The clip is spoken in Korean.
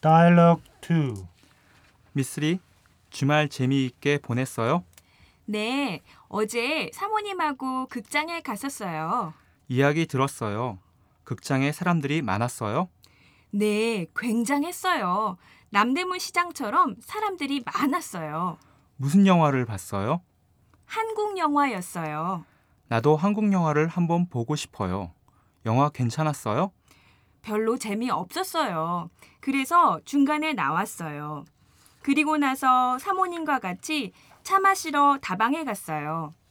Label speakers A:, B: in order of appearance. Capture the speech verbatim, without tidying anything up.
A: Dialogue two.
B: 미쓰리, 주말 재미있게 보냈어요?
C: 네, 어제 사모님하고 극장에 갔었어요.
B: 이야기 들었어요. 극장에 사람들이 많았어요?
C: 네, 굉장했어요. 남대문 시장처럼 사람들이 많았어요.
B: 무슨 영화를 봤어요?
C: 한국 영화였어요.
B: 나도 한국 영화를 한번 보고 싶어요. 영화 괜찮았어요?
C: 별로 재미없었어요. 그래서 중간에 나왔어요. 그리고 나서 사모님과 같이 차 마시러 다방에 갔어요.